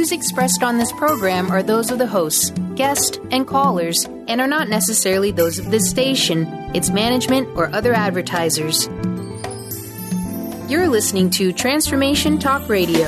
views expressed on this program are those of the hosts, guests, and callers, and are not necessarily those of this station, its management, or other advertisers. You're listening to Transformation Talk Radio.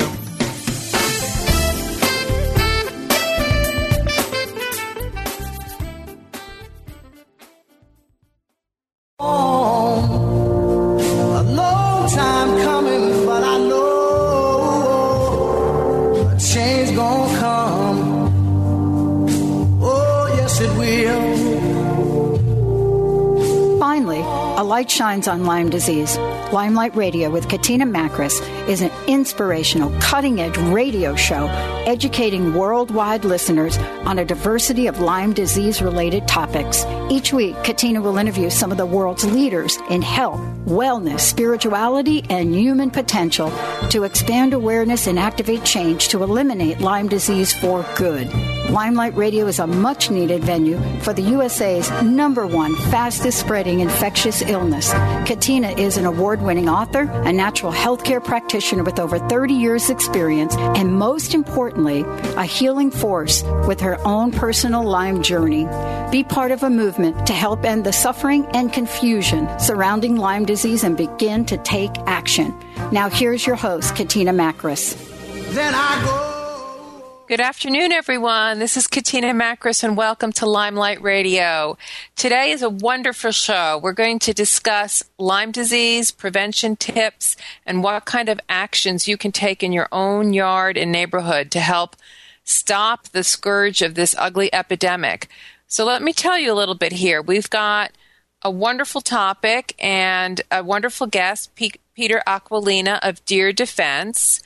Light shines on Lyme disease. Limelight Radio with Katina Makris is an inspirational, cutting-edge radio show educating worldwide listeners on a diversity of Lyme disease-related topics. Each week, Katina will interview some of the world's leaders in health, wellness, spirituality, and human potential to expand awareness and activate change to eliminate Lyme disease for good. Limelight Radio is a much-needed venue for the USA's #1 fastest-spreading infectious illness. Katina is an award-winning author, a natural healthcare practitioner with over 30 years' experience, and most importantly, a healing force with her own personal Lyme journey. Be part of a movement to help end the suffering and confusion surrounding Lyme disease and begin to take action. Now here's your host, Katina Makris. Then I go. Good afternoon, everyone. This is Katina Makris, and welcome to Limelight Radio. Today is a wonderful show. We're going to discuss Lyme disease, prevention tips, and what kind of actions you can take in your own yard and neighborhood to help stop the scourge of this ugly epidemic. So let me tell you a little bit here. We've got a wonderful topic and a wonderful guest, Peter Aquilina of Deer Defense.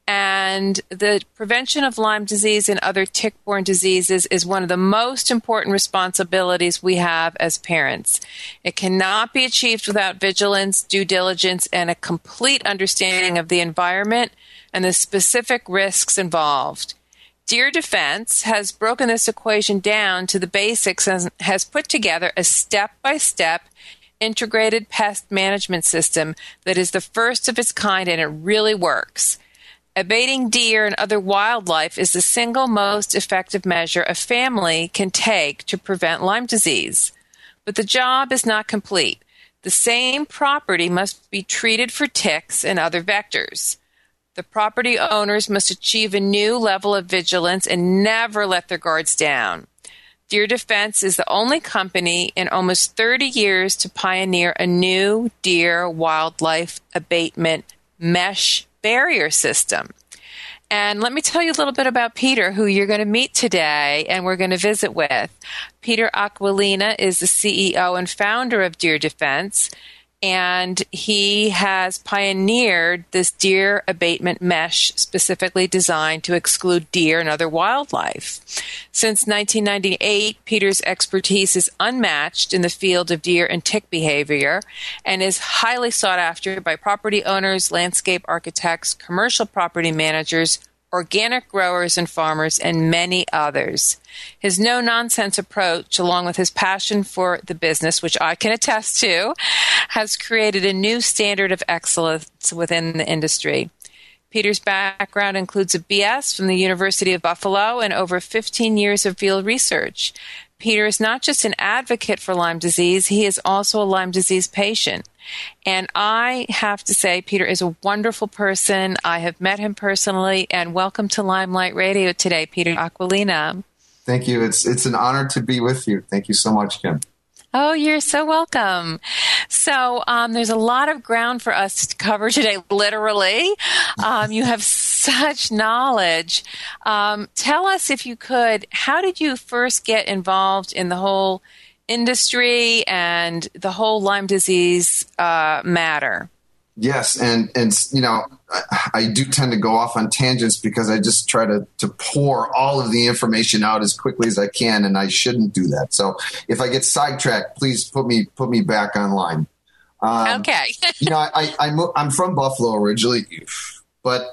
And the prevention of Lyme disease and other tick-borne diseases is one of the most important responsibilities we have as parents. It cannot be achieved without vigilance, due diligence, and a complete understanding of the environment and the specific risks involved. Deer Defense has broken this equation down to the basics and has put together a step-by-step integrated pest management system that is the first of its kind, and it really works. Abating deer and other wildlife is the single most effective measure a family can take to prevent Lyme disease. But the job is not complete. The same property must be treated for ticks and other vectors. The property owners must achieve a new level of vigilance and never let their guards down. Deer Defense is the only company in almost 30 years to pioneer a new deer wildlife abatement mesh barrier system. And let me tell you a little bit about Peter, who you're going to meet today and we're going to visit with. Peter Aquilina is the CEO and founder of Deer Defense, and he has pioneered this deer abatement mesh specifically designed to exclude deer and other wildlife. Since 1998, Peter's expertise is unmatched in the field of deer and tick behavior and is highly sought after by property owners, landscape architects, commercial property managers, organic growers and farmers, and many others. His no-nonsense approach, along with his passion for the business, which I can attest to, has created a new standard of excellence within the industry. Peter's background includes a BS from the University of Buffalo and over 15 years of field research. Peter is not just an advocate for Lyme disease, he is also a Lyme disease patient. And I have to say, Peter is a wonderful person. I have met him personally, and welcome to Limelight Radio today, Peter Aquilina. Thank you. It's an honor to be with you. Thank you so much, Kim. Oh, you're so welcome. So there's a lot of ground for us to cover today, literally. You have such knowledge. Tell us, if you could, how did you first get involved in the whole industry and the whole Lyme disease matter? Yes, and you know, I do tend to go off on tangents because I just try to pour all of the information out as quickly as I can, and I shouldn't do that. So if I get sidetracked, please put me back on line. Okay. You know, I'm from Buffalo originally, but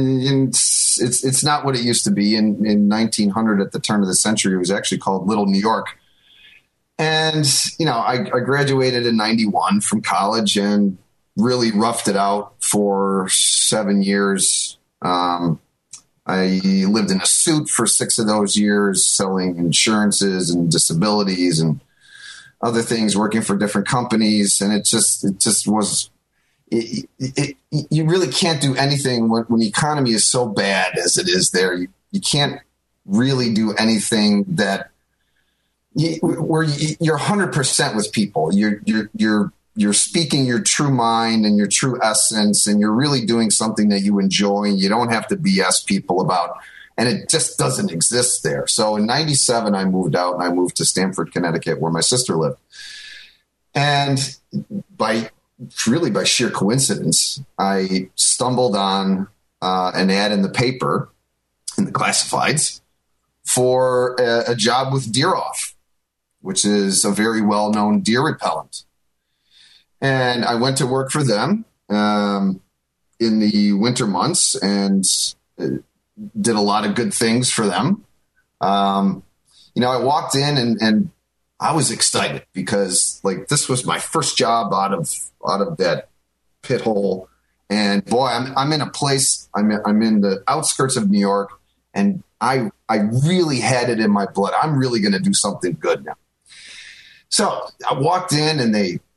it's not what it used to be. In 1900, at the turn of the century, it was actually called Little New York. And, you know, I graduated in 91 from college and really roughed it out for 7 years, I lived in a suit for 6 of those years, selling insurances and disabilities and other things, working for different companies. And it just was, you really can't do anything when the economy is so bad as it is there. You can't really do anything that where you're 100% with people. You're speaking your true mind and your true essence, and you're really doing something that you enjoy. You don't have to BS people about, and it just doesn't exist there. So in 97, I moved out and I moved to Stamford, Connecticut, where my sister lived. And by sheer coincidence, I stumbled on an ad in the paper, in the classifieds, for a job with Deer Off, which is a very well-known deer repellent. And I went to work for them in the winter months and did a lot of good things for them. I walked in and I was excited because this was my first job out of that pit hole. And boy, I'm in a place, I'm in the outskirts of New York, and I really had it in my blood. I'm really going to do something good now. So I walked in and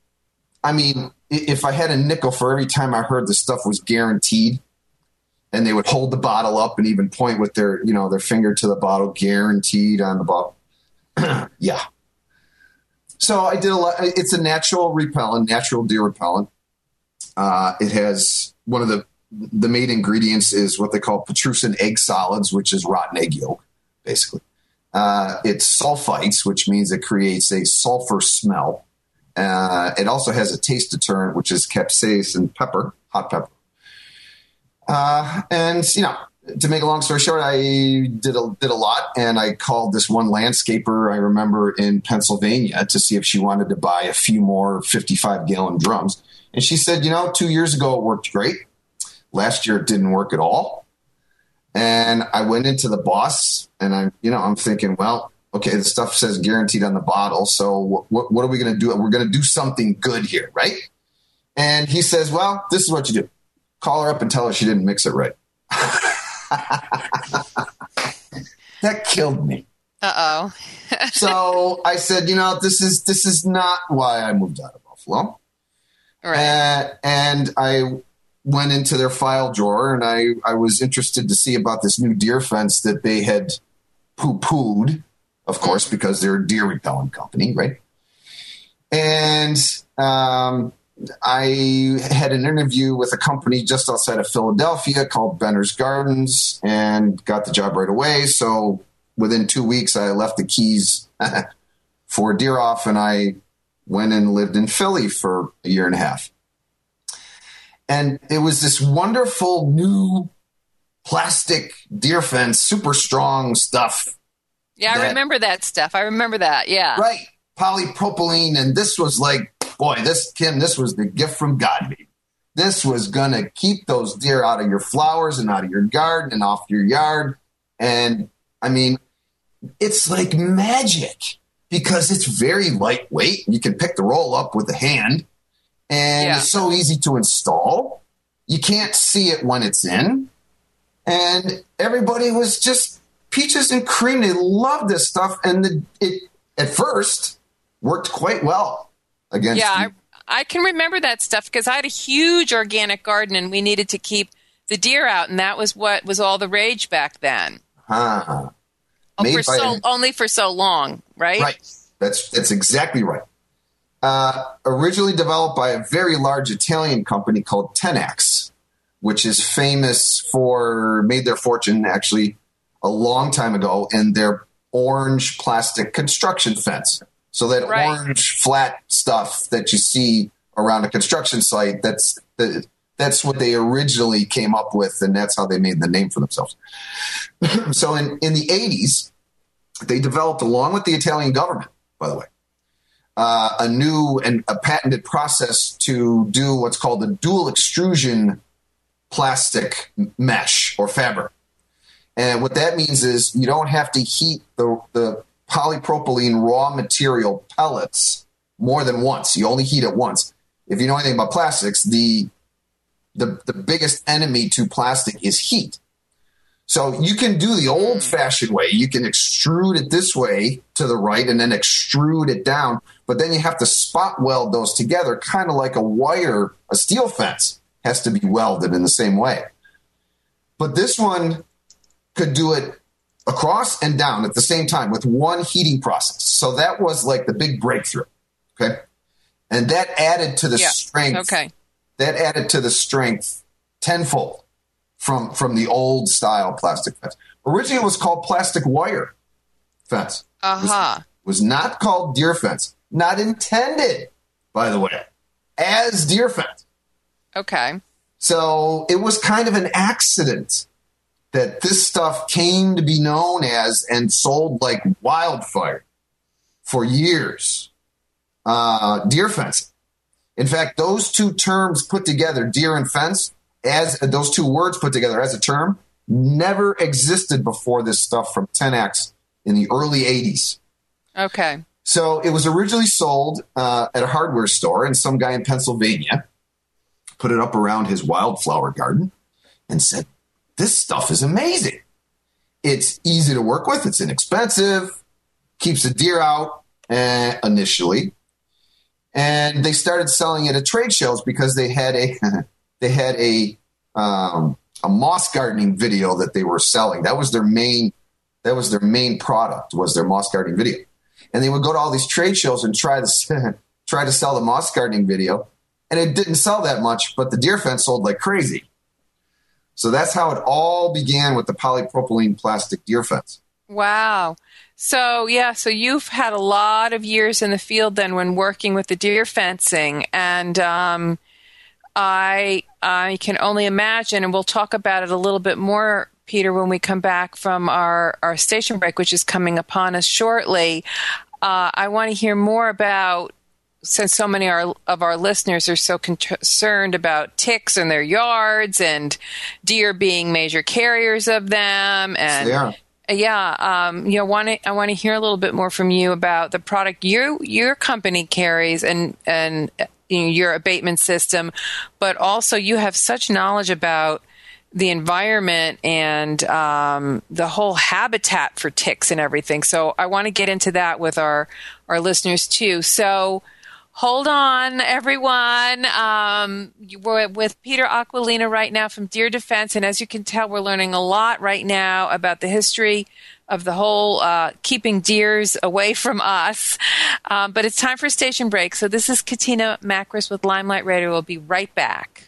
if I had a nickel for every time I heard the stuff was guaranteed, and they would hold the bottle up and even point with their finger to the bottle, guaranteed on the bottle. Yeah. So I did a lot. It's a natural deer repellent. It has one of the main ingredients is what they call Petrucin egg solids, which is rotten egg yolk, basically. It's sulfites, which means it creates a sulfur smell. It also has a taste deterrent, which is capsaicin pepper, hot pepper. To make a long story short, I did a lot, and I called this one landscaper I remember in Pennsylvania to see if she wanted to buy a few more 55-gallon drums. And she said, 2 years ago it worked great. Last year it didn't work at all. And I went into the boss, and I'm thinking, well, okay, the stuff says guaranteed on the bottle. So what are we going to do? We're going to do something good here, right? And he says, well, this is what you do. Call her up and tell her she didn't mix it right. That killed me. Uh-oh. So I said, this is not why I moved out of Buffalo. Right. And I went into their file drawer, and I was interested to see about this new deer fence that they had poo-pooed, of course, because they're a deer repellent company, right? And I had an interview with a company just outside of Philadelphia called Benner's Gardens and got the job right away. So within 2 weeks, I left the keys for Deer Off, and I went and lived in Philly for a year and a half. And it was this wonderful new plastic deer fence, super strong stuff. Yeah, I remember that stuff. I remember that, yeah. Right. Polypropylene, and this was this was the gift from God, baby. This was going to keep those deer out of your flowers and out of your garden and off your yard. And, it's like magic because it's very lightweight. You can pick the roll up with the hand, and It's so easy to install. You can't see it when it's in. And everybody was just peaches and cream. They loved this stuff. And it at first worked quite well against. Yeah, I can remember that stuff because I had a huge organic garden and we needed to keep the deer out. And that was what was all the rage back then. Only for so long, right? Right. That's exactly right. Originally developed by a very large Italian company called Tenax, which is made their fortune actually a long time ago in their orange plastic construction fence. So that orange flat stuff that you see around a construction site, that's what they originally came up with, and that's how they made the name for themselves. So in the 80s, they developed, along with the Italian government, by the way, a new and a patented process to do what's called the dual extrusion plastic mesh or fabric. And what that means is you don't have to heat the polypropylene raw material pellets more than once. You only heat it once. If you know anything about plastics, the biggest enemy to plastic is heat. So you can do the old-fashioned way. You can extrude it this way to the right and then extrude it down. But then you have to spot weld those together, kind of like a steel fence has to be welded in the same way. But this one could do it across and down at the same time with one heating process. So that was like the big breakthrough. Okay. And that added to the strength. Okay. That added to the strength tenfold from the old style plastic fence. Originally it was called plastic wire fence. It was not called deer fence. Not intended, by the way, as deer fence. Okay. So it was kind of an accident that this stuff came to be known as and sold like wildfire for years. Deer fencing. In fact, those two terms put together, deer and fence, as those two words put together as a term, never existed before this stuff from 10X in the early 80s. Okay. So it was originally sold at a hardware store, and some guy in Pennsylvania put it up around his wildflower garden and said, this stuff is amazing. It's easy to work with. It's inexpensive, keeps the deer out initially. And they started selling it at trade shows because they had a moss gardening video that they were selling. That was their main product, was their moss gardening video. And they would go to all these trade shows and try to sell the moss gardening video. And it didn't sell that much, but the deer fence sold like crazy. So that's how it all began with the polypropylene plastic deer fence. Wow. So you've had a lot of years in the field then when working with the deer fencing. And I can only imagine, and we'll talk about it a little bit more, Peter, when we come back from our station break, which is coming upon us shortly. I want to hear more about, since so many of our listeners are so concerned about ticks in their yards and deer being major carriers of them. And I want to hear a little bit more from you about the product your company carries and your abatement system, but also you have such knowledge about the environment and the whole habitat for ticks and everything. So I want to get into that with our listeners too. So hold on, everyone. We're with Peter Aquilina right now from Deer Defense. And as you can tell, we're learning a lot right now about the history of the whole keeping deers away from us. But it's time for a station break. So this is Katina Makris with Limelight Radio. We'll be right back.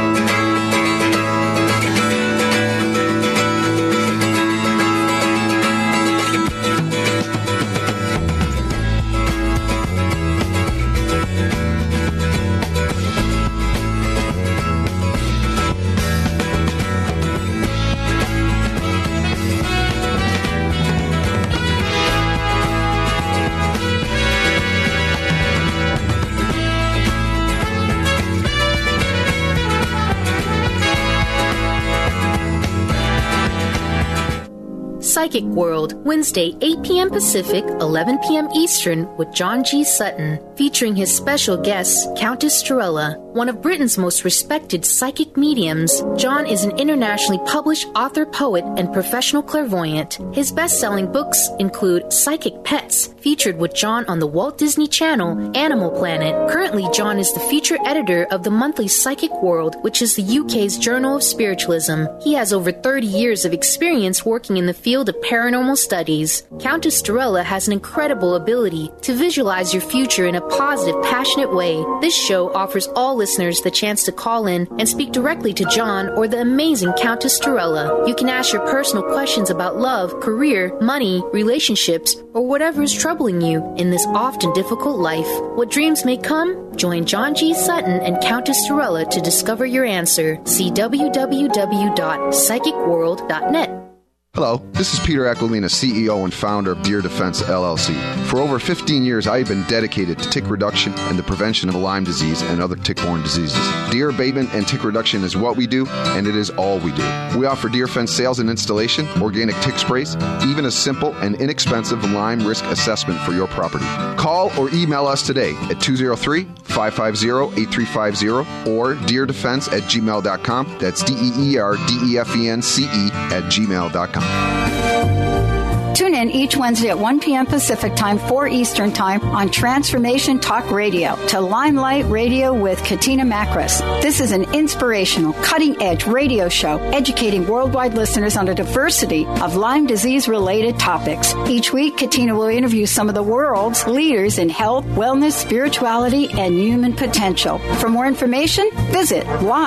Psychic World, Wednesday, 8 p.m. Pacific, 11 p.m. Eastern, with John G. Sutton, featuring his special guest, Countess Strella, one of Britain's most respected psychic mediums. John is an internationally published author, poet, and professional clairvoyant. His best-selling books include Psychic Pets, featured with John on the Walt Disney Channel, Animal Planet. Currently, John is the feature editor of the monthly Psychic World, which is the UK's Journal of Spiritualism. He has over 30 years of experience working in the field of paranormal studies. Countess Strella has an incredible ability to visualize your future in a positive, passionate way. This show offers all listeners the chance to call in and speak directly to John or the amazing Countess Strella. You can ask your personal questions about love, career, money, relationships, or whatever is troubling you in this often difficult life. What dreams may come? Join John G. Sutton and Countess Strella to discover your answer. See www.psychicworld.net. Hello, this is Peter Aquilina, CEO and founder of Deer Defense LLC. For over 15 years, I've been dedicated to tick reduction and the prevention of Lyme disease and other tick-borne diseases. Deer abatement and tick reduction is what we do, and it is all we do. We offer deer fence sales and installation, organic tick sprays, even a simple and inexpensive Lyme risk assessment for your property. Call or email us today at 203-550-8350 or deerdefense@gmail.com. That's DEERDEFENCE@gmail.com. Tune in each Wednesday at 1 p.m. Pacific Time, 4 Eastern Time on Transformation Talk Radio to Limelight Radio with Katina Makris. This is an inspirational, cutting-edge radio show educating worldwide listeners on a diversity of Lyme disease-related topics. Each week, Katina will interview some of the world's leaders in health, wellness, spirituality, and human potential. For more information, visit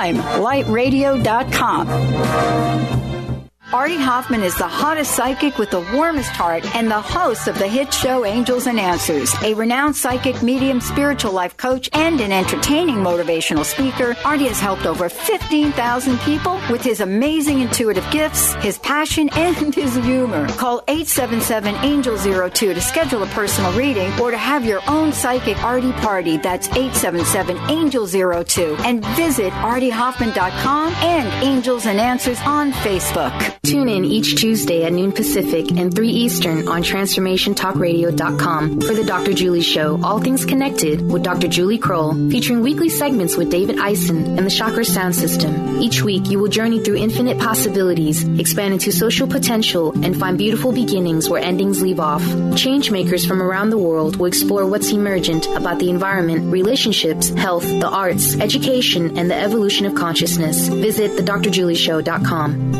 limelightradio.com. Artie Hoffman is the hottest psychic with the warmest heart and the host of the hit show Angels and Answers. A renowned psychic, medium, spiritual life coach, and an entertaining motivational speaker, Artie has helped over 15,000 people with his amazing intuitive gifts, his passion, and his humor. Call 877-ANGEL-02 to schedule a personal reading or to have your own psychic Artie party. That's 877-ANGEL-02. And visit artiehoffman.com and Angels and Answers on Facebook. Tune in each Tuesday at noon Pacific and 3 Eastern on TransformationTalkRadio.com for the Dr. Julie Show, All Things Connected with Dr. Julie Kroll, featuring weekly segments with David Eisen and the Chakra Sound System. Each week, you will journey through infinite possibilities, expand into social potential, and find beautiful beginnings where endings leave off. Changemakers from around the world will explore what's emergent about the environment, relationships, health, the arts, education, and the evolution of consciousness. Visit thedrjulieshow.com.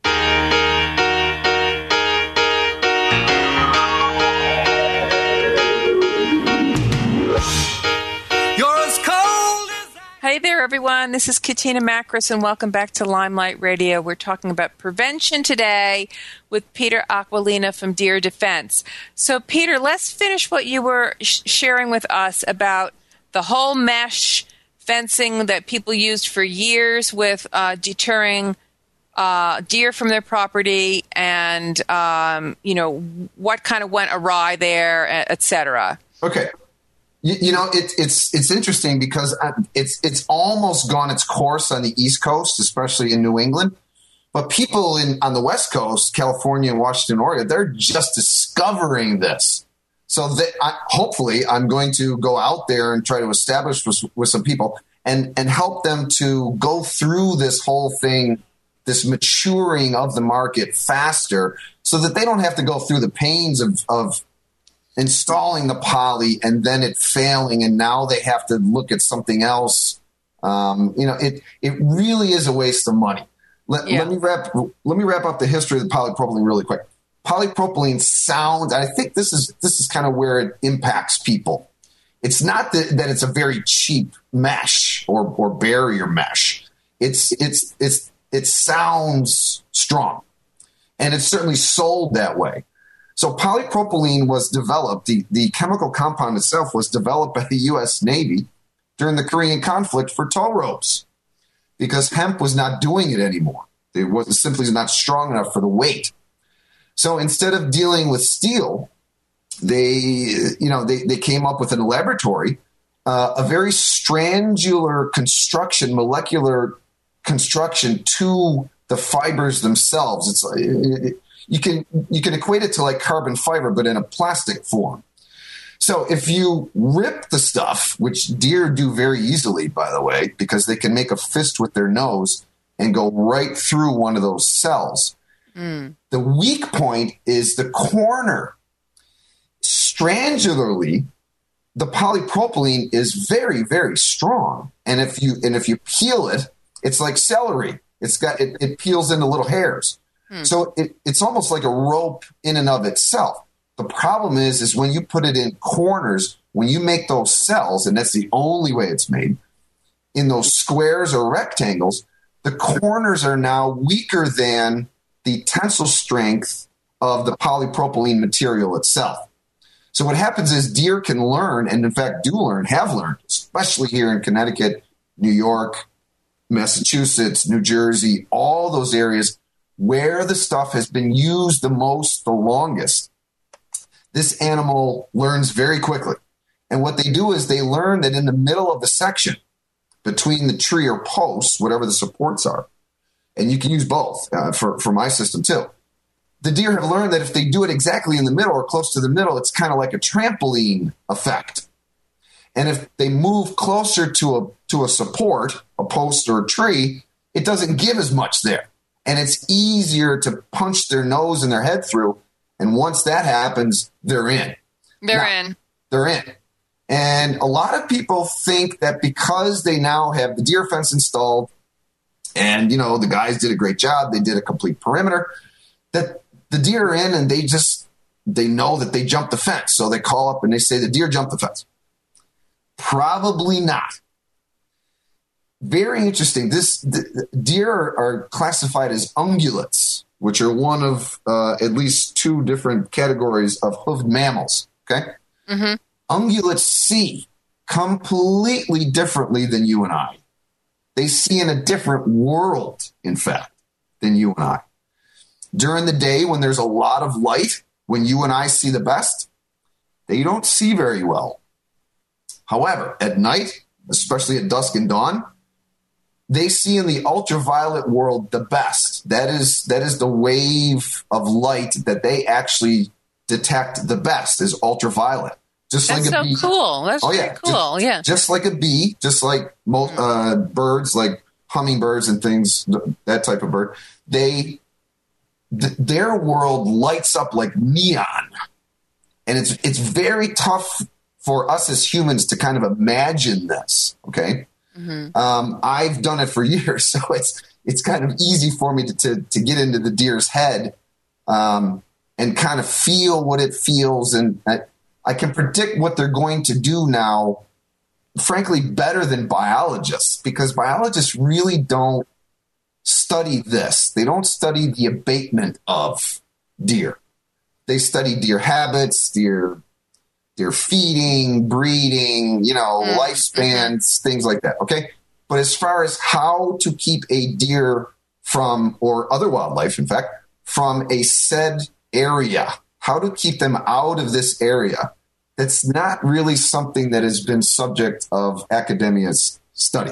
Hey there, everyone. This is Katina Makris, and welcome back to Limelight Radio. We're talking about prevention today with Peter Aquilina from Deer Defense. So, Peter, let's finish what you were sharing with us about the whole mesh fencing that people used for years with deterring deer from their property and, what kind of went awry there, et cetera. Okay. It's interesting because it's almost gone its course on the East Coast, especially in New England. But people on the West Coast, California and Washington, Oregon, they're just discovering this. So hopefully I'm going to go out there and try to establish with some people and help them to go through this whole thing, this maturing of the market faster so that they don't have to go through the pains of installing the poly and then it failing, and now they have to look at something else. It really is a waste of money. Let me wrap up the history of the polypropylene really quick. Polypropylene sounds, I think this is kind of where it impacts people. It's not that it's a very cheap mesh or barrier mesh. It sounds strong, and it's certainly sold that way. So polypropylene was developed, the chemical compound itself was developed by the U.S. Navy during the Korean conflict for tow ropes because hemp was not doing it anymore. It was simply not strong enough for the weight. So instead of dealing with steel, they came up with in a laboratory a very strangular construction, molecular construction to the fibers themselves. You can equate it to like carbon fiber, but in a plastic form. So if you rip the stuff, which deer do very easily, by the way, because they can make a fist with their nose and go right through one of those cells. The weak point is the corner. Strangularly, the polypropylene is very, very strong. And if you peel it, it's like celery. It peels into little hairs. So it's almost like a rope in and of itself. The problem is when you put it in corners, when you make those cells, and that's the only way it's made, in those squares or rectangles, the corners are now weaker than the tensile strength of the polypropylene material itself. So what happens is deer can learn, and in fact have learned, especially here in Connecticut, New York, Massachusetts, New Jersey, all those areas, where the stuff has been used the most, the longest, this animal learns very quickly. And what they do is they learn that in the middle of the section between the tree or posts, whatever the supports are, and you can use both for my system too. The deer have learned that if they do it exactly in the middle or close to the middle, it's kind of like a trampoline effect. And if they move closer to a support, a post or a tree, it doesn't give as much there. And it's easier to punch their nose and their head through. And once that happens, they're in. They're in. And a lot of people think that because they now have the deer fence installed and, you know, the guys did a great job, they did a complete perimeter, that the deer are in and they know that they jumped the fence. So they call up and they say the deer jumped the fence. Probably not. Very interesting. The deer are classified as ungulates, which are one of at least two different categories of hoofed mammals. Okay. Mm-hmm. Ungulates see completely differently than you and I. They see in a different world, in fact, than you and I. During the day, when there's a lot of light, when you and I see the best, they don't see very well. However, at night, especially at dusk and dawn, they see in the ultraviolet world the best. That is the wave of light that they actually detect the best is ultraviolet. Just That's like a so bee. cool. That's pretty cool. Just like a bee, just like most birds, like hummingbirds and things, that type of bird. Their world lights up like neon, and it's very tough for us as humans to kind of imagine this. Okay, I've done it for years, so it's kind of easy for me to get into the deer's head and kind of feel what it feels, and I can predict what they're going to do now, frankly, better than biologists, because biologists really don't study this. They don't study the abatement of deer. They study deer habits, deer feeding, breeding, lifespans, things like that. Okay. But as far as how to keep a deer from, or other wildlife, in fact, from a said area, how to keep them out of this area, that's not really something that has been subject of academia's study.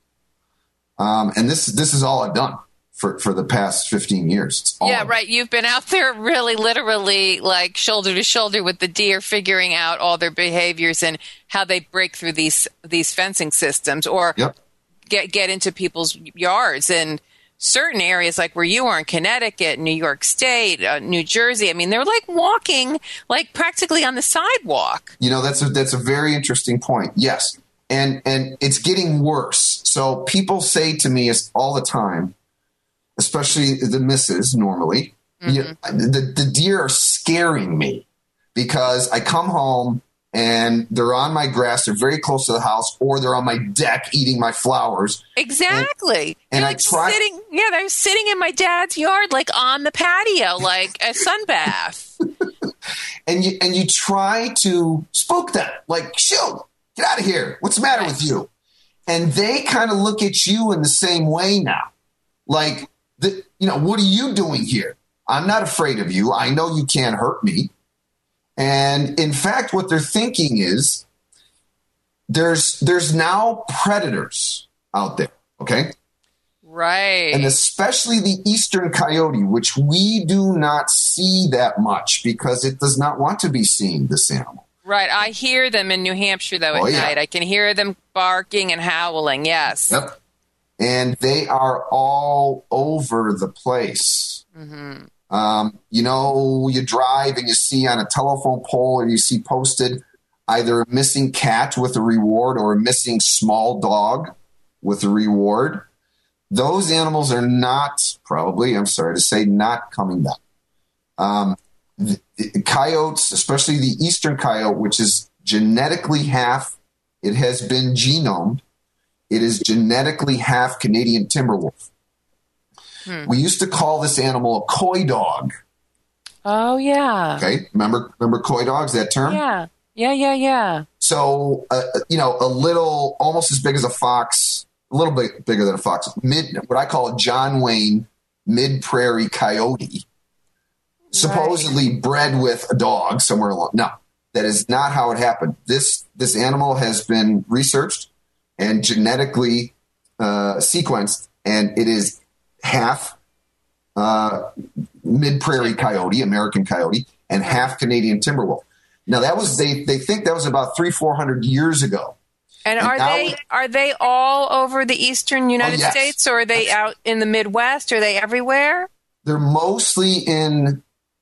And this is all I've done for the past 15 years. Right. You've been out there really literally like shoulder to shoulder with the deer, figuring out all their behaviors and how they break through these fencing systems or get into people's yards. And certain areas like where you are in Connecticut, New York State, New Jersey, I mean, they're like walking like practically on the sidewalk. That's a very interesting point. Yes. And it's getting worse. So people say to me all the time, especially the missus normally, the deer are scaring me because I come home and they're on my grass, they're very close to the house, or they're on my deck eating my flowers. Exactly. And like they're sitting in my dad's yard, like on the patio, like a sunbath. and you try to spook them, like, shoot, get out of here. What's the matter with you? And they kind of look at you in the same way now. Like, what are you doing here? I'm not afraid of you. I know you can't hurt me. And in fact, what they're thinking is there's now predators out there. Okay. Right. And especially the eastern coyote, which we do not see that much because it does not want to be seen, this animal. Right. I hear them in New Hampshire, though, at night. I can hear them barking and howling. Yes. Yep. And they are all over the place. Mm-hmm. You drive and you see on a telephone pole or you see posted either a missing cat with a reward or a missing small dog with a reward. Those animals are not coming back. The coyotes, especially the eastern coyote, which is genetically half, it has been genomed. It is genetically half Canadian timber wolf. We used to call this animal a coy dog. Oh, yeah. Okay. Remember coy dogs, that term? Yeah. So, a little, almost as big as a fox, a little bit bigger than a fox, what I call a John Wayne, mid-prairie coyote, supposedly bred with a dog somewhere along. No, that is not how it happened. This animal has been researched and genetically sequenced, and it is half mid-prairie coyote, American coyote, and half Canadian timber wolf. Now that was they think that was about 300-400 years ago. And are they all over the eastern United States, or are they out in the Midwest? Are they everywhere? They're mostly in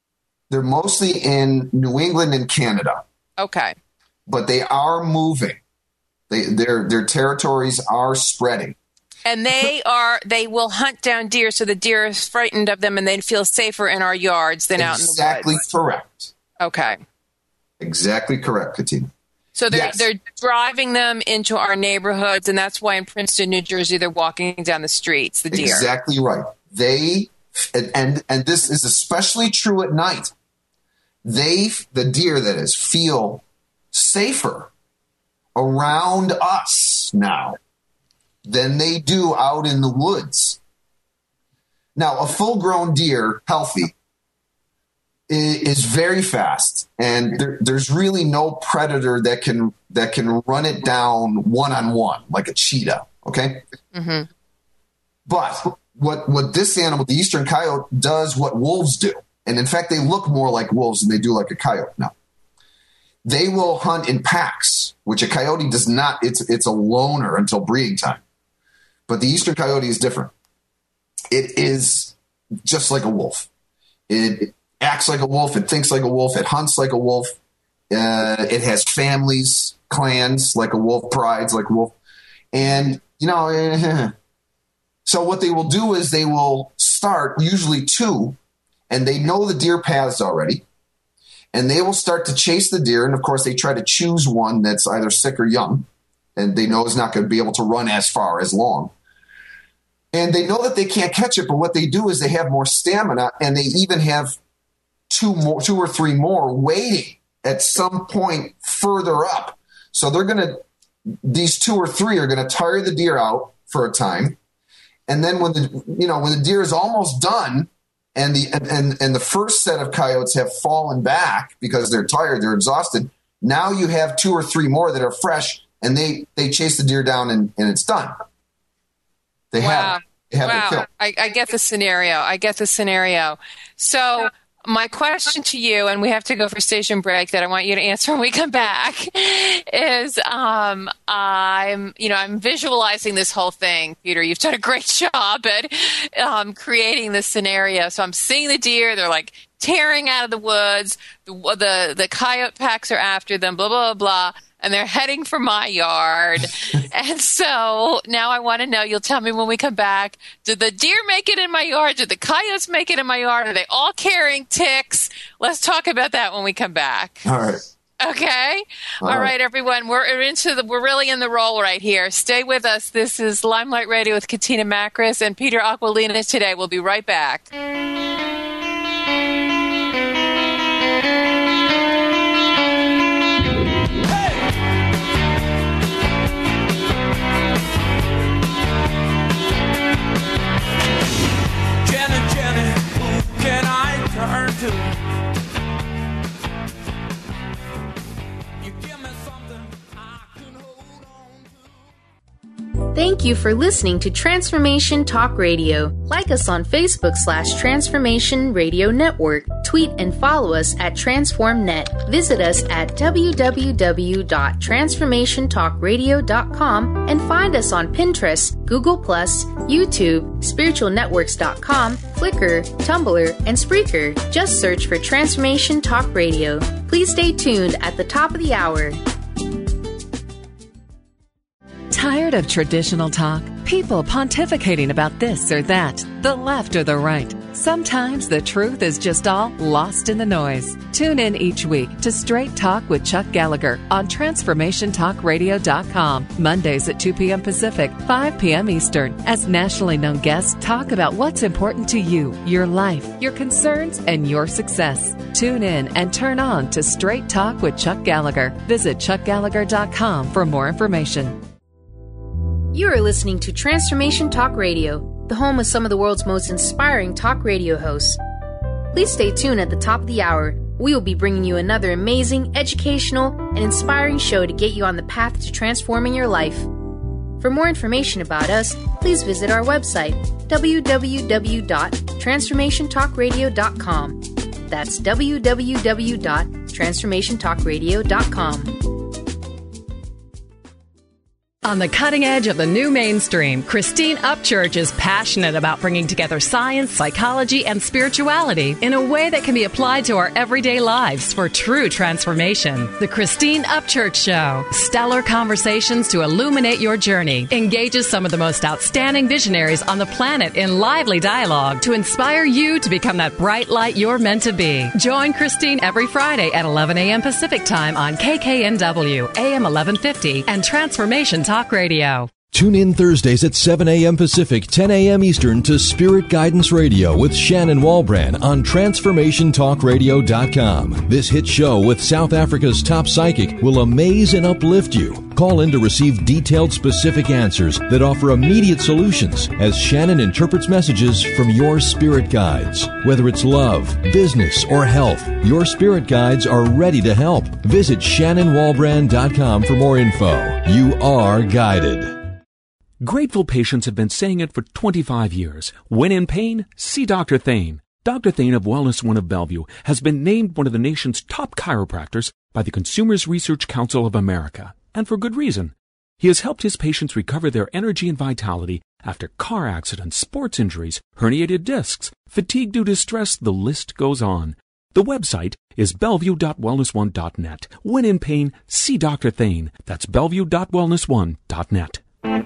New England and Canada. Okay. But they are moving. Their territories are spreading. And they will hunt down deer, so the deer is frightened of them and they feel safer in our yards than out in the woods. Exactly correct. Okay. Exactly correct, Katina. So they're driving them into our neighborhoods, and that's why in Princeton, New Jersey, they're walking down the streets, the deer. Exactly right. And this is especially true at night. The deer, that is, feel safer around us now than they do out in the woods. Now, a full-grown deer, healthy, is very fast, and there's really no predator that can run it down one-on-one like a cheetah, okay? Mm-hmm. But what this animal, the eastern coyote, does what wolves do, and in fact, they look more like wolves than they do like a coyote now. They will hunt in packs, which a coyote does not. It's a loner until breeding time. But the eastern coyote is different. It is just like a wolf. It acts like a wolf. It thinks like a wolf. It hunts like a wolf. It has families, clans like a wolf, prides like a wolf. And, so what they will do is they will start, usually two, and they know the deer paths already. And they will start to chase the deer. And, of course, they try to choose one that's either sick or young, and they know is not going to be able to run as far, as long. And they know that they can't catch it, but what they do is they have more stamina, and they even have two or three more waiting at some point further up. So these two or three are going to tire the deer out for a time. And then when the deer is almost done, and the first set of coyotes have fallen back because they're tired, they're exhausted, now you have two or three more that are fresh, and they chase the deer down, and it's done. They have it killed. I get the scenario. So my question to you, and we have to go for station break that I want you to answer when we come back, is I'm visualizing this whole thing. Peter, you've done a great job at creating this scenario. So I'm seeing the deer. They're like tearing out of the woods. The coyote packs are after them, blah, blah, blah. And they're heading for my yard. And so now I want to know, you'll tell me when we come back, did the deer make it in my yard? Did the coyotes make it in my yard? Are they all carrying ticks? Let's talk about that when we come back. All right. Okay. All right, everyone. We're really in the role right here. Stay with us. This is Limelight Radio with Katina Makris and Peter Aquilina today. We'll be right back. Thank you for listening to Transformation Talk Radio. Like us on Facebook /Transformation Radio Network. Tweet and follow us at TransformNet. Visit us at www.transformationtalkradio.com and find us on Pinterest, Google+, YouTube, spiritualnetworks.com, Flickr, Tumblr, and Spreaker. Just search for Transformation Talk Radio. Please stay tuned at the top of the hour. Tired of traditional talk? People pontificating about this or that, the left or the right. Sometimes the truth is just all lost in the noise. Tune in each week to Straight Talk with Chuck Gallagher on TransformationTalkRadio.com, Mondays at 2 p.m. Pacific, 5 p.m. Eastern, as nationally known guests talk about what's important to you, your life, your concerns, and your success. Tune in and turn on to Straight Talk with Chuck Gallagher. Visit ChuckGallagher.com for more information. You are listening to Transformation Talk Radio. the home of some of the world's most inspiring talk radio hosts. Please stay tuned at the top of the hour. We will be bringing you another amazing, educational, and inspiring show to get you on the path to transforming your life. For more information about us, please visit our website, www.transformationtalkradio.com. That's www.transformationtalkradio.com. On the cutting edge of the new mainstream, Christine Upchurch is passionate about bringing together science, psychology, and spirituality in a way that can be applied to our everyday lives for true transformation. The Christine Upchurch Show, stellar conversations to illuminate your journey, engages some of the most outstanding visionaries on the planet in lively dialogue to inspire you to become that bright light you're meant to be. Join Christine every Friday at 11 a.m. Pacific Time on KKNW, AM 1150, and Transformation Talk Radio. Tune in Thursdays at 7 a.m. Pacific, 10 a.m. Eastern to Spirit Guidance Radio with Shannon Walbrand on TransformationTalkRadio.com. This hit show with South Africa's top psychic will amaze and uplift you. Call in to receive detailed, specific answers that offer immediate solutions as Shannon interprets messages from your spirit guides. Whether it's love, business, or health, your spirit guides are ready to help. Visit ShannonWalbrand.com for more info. You are guided. Grateful patients have been saying it for 25 years. When in pain, see Dr. Thane. Dr. Thane of Wellness One of Bellevue has been named one of the nation's top chiropractors by the Consumers Research Council of America, and for good reason. He has helped his patients recover their energy and vitality after car accidents, sports injuries, herniated discs, fatigue due to stress, the list goes on. The website is bellevue.wellness1.net. When in pain, see Dr. Thane. That's bellevue.wellness1.net.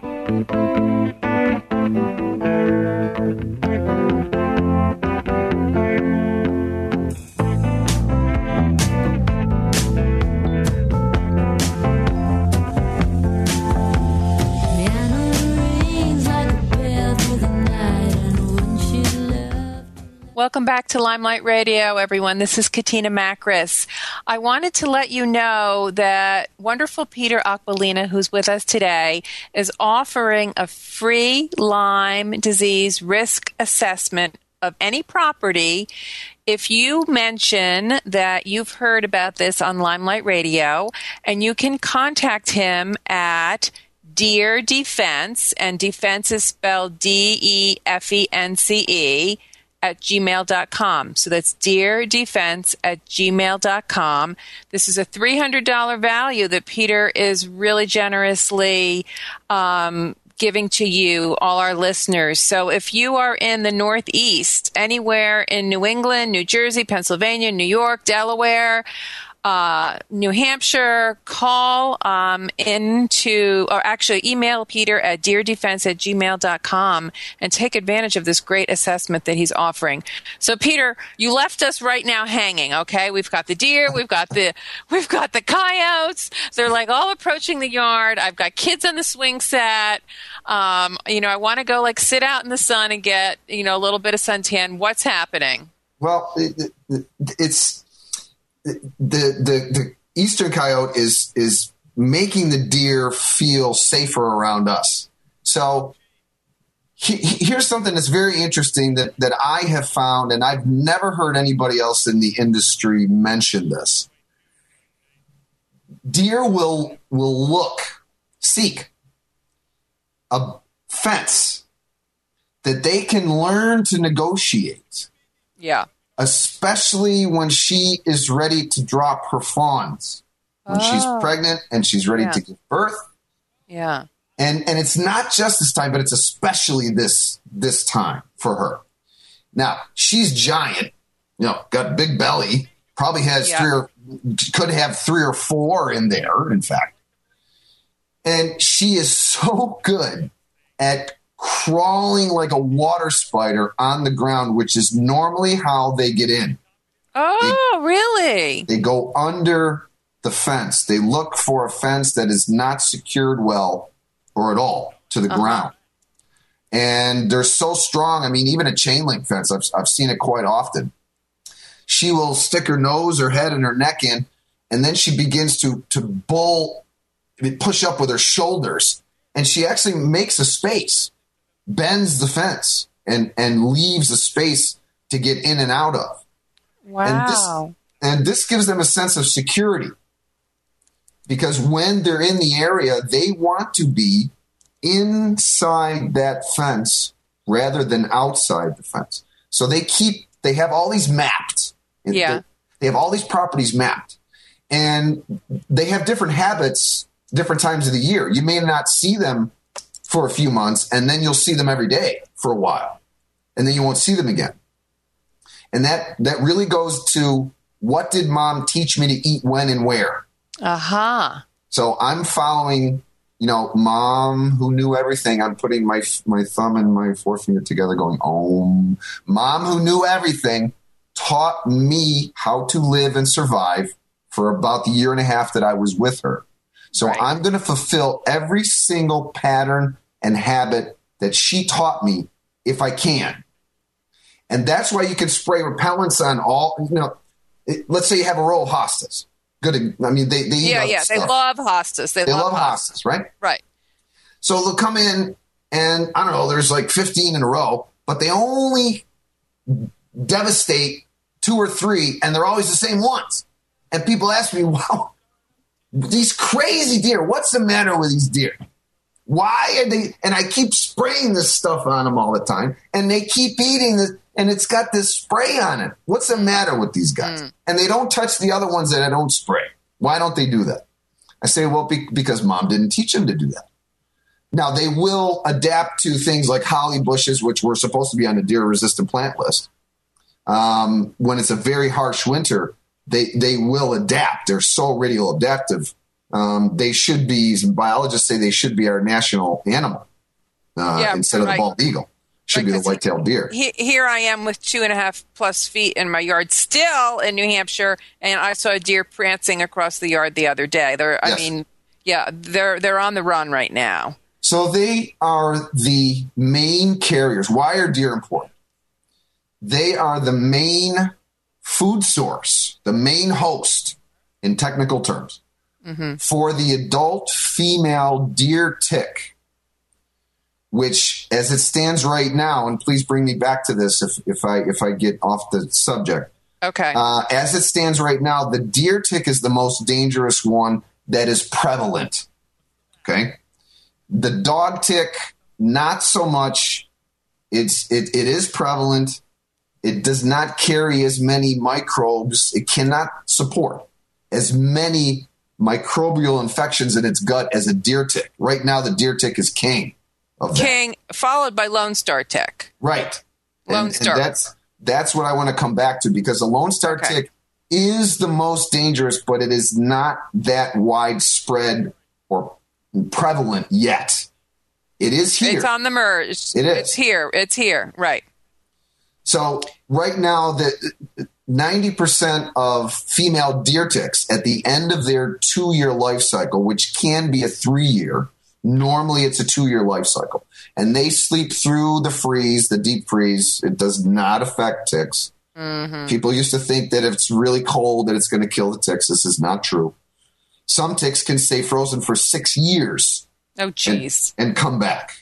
Welcome back to Limelight Radio, everyone. This is Katina Makris. I wanted to let you know that wonderful Peter Aquilina, who's with us today, is offering a free Lyme disease risk assessment of any property if you mention that you've heard about this on Limelight Radio, and you can contact him at Dear Defense, and defense is spelled DEFENCE, at gmail.com. So that's deardefense@gmail.com. This is a $300 value that Peter is really generously giving to you, all our listeners. So if you are in the Northeast, anywhere in New England, New Jersey, Pennsylvania, New York, Delaware, New Hampshire, call email Peter at deardefense@gmail.com and take advantage of this great assessment that he's offering. So Peter, you left us right now hanging, okay? We've got the deer, we've got the coyotes. They're like all approaching the yard. I've got kids on the swing set. I want to go like sit out in the sun and get, a little bit of suntan. What's happening? Well, it's the eastern coyote is making the deer feel safer around us. So here's something that's very interesting that I have found, and I've never heard anybody else in the industry mention this. Deer will seek a fence that they can learn to negotiate. Yeah. Especially when she is ready to drop her fawns, when she's pregnant and she's ready to give birth. Yeah. And it's not just this time, but it's especially this time for her. Now, she's giant, got a big belly, probably has could have 3 or 4 in there, in fact. And she is so good at crawling like a water spider on the ground, which is normally how they get in. Really? They go under the fence. They look for a fence that is not secured well or at all to the ground. And they're so strong. I mean, even a chain link fence, I've seen it quite often. She will stick her nose, her head, and her neck in, and then she begins to push up with her shoulders, and she actually makes a space bends the fence and leaves a space to get in and out of. Wow. And this gives them a sense of security, because when they're in the area, they want to be inside that fence rather than outside the fence. So they have all these mapped. Yeah. They have all these properties mapped, and they have different habits, different times of the year. You may not see them for a few months, and then you'll see them every day for a while, and then you won't see them again. And that really goes to, what did mom teach me to eat when and where? Aha. So I'm following, mom who knew everything. I'm putting my thumb and my forefinger together going, Om. Mom who knew everything taught me how to live and survive for about the year and a half that I was with her. So right. I'm going to fulfill every single pattern and habit that she taught me if I can. And that's why you can spray repellents on all, let's say you have a row of hostas. Good. I mean, they eat Yeah. They love hostas. They love hostas, right? Right. So they'll come in and, I don't know, there's like 15 in a row, but they only devastate 2 or 3, and they're always the same ones. And people ask me, wow, these crazy deer, what's the matter with these deer? Why are they? And I keep spraying this stuff on them all the time, and they keep eating this, and it's got this spray on it. What's the matter with these guys? And they don't touch the other ones that I don't spray. Why don't they do that? I say, well, because mom didn't teach them to do that. Now, they will adapt to things like holly bushes, which were supposed to be on the deer-resistant plant list. When it's a very harsh winter, they will adapt. They're so radioadaptive. They should be, biologists say they should be our national animal instead of the bald eagle. Should be the white-tailed deer. Here I am with 2.5+ feet in my yard, still in New Hampshire, and I saw a deer prancing across the yard the other day. They're on the run right now. So they are the main carriers. Why are deer important? They are the main food source, the main host, in technical terms, for the adult female deer tick, which, as it stands right now, and please bring me back to this if I get off the subject. Okay. As it stands right now, the deer tick is the most dangerous one that is prevalent. Okay. The dog tick, not so much. It is prevalent. It does not carry as many microbes. It cannot support as many microbial infections in its gut as a deer tick. Right now, the deer tick is king. King, followed by Lone Star tick. Right. Lone Star. And that's what I want to come back to, because the Lone Star tick is the most dangerous, but it is not that widespread or prevalent yet. It is here. It's on the merge. It is. It's here. Right. So right now, the 90% of female deer ticks at the end of their 2-year life cycle, which can be a 3-year, normally it's a 2-year life cycle, and they sleep through the freeze, the deep freeze. It does not affect ticks. People used to think that if it's really cold that it's going to kill the ticks. This is not true. Some ticks can stay frozen for 6 years. Oh, geez. And come back.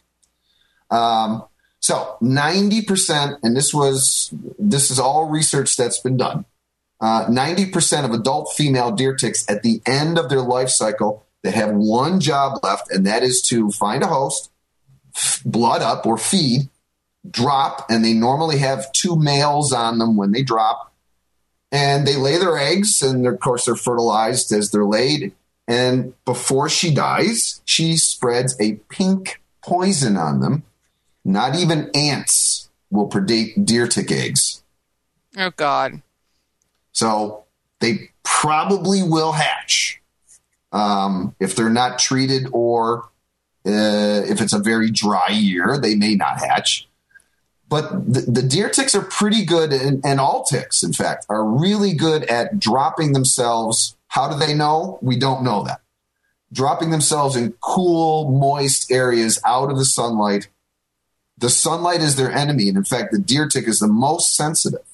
So 90%, and this is all research that's been done. 90% of adult female deer ticks at the end of their life cycle, they have one job left, and that is to find a host, blood up or feed, drop, and they normally have 2 males on them when they drop, and they lay their eggs, and of course they're fertilized as they're laid. And before she dies, she spreads a pink poison on them. Not even ants will predate deer tick eggs. Oh, God. So they probably will hatch if they're not treated, or if it's a very dry year, they may not hatch. But the deer ticks are pretty good, and all ticks, in fact, are really good at dropping themselves. How do they know? We don't know that. Dropping themselves in cool, moist areas out of the sunlight. The sunlight is their enemy. And in fact, the deer tick is the most sensitive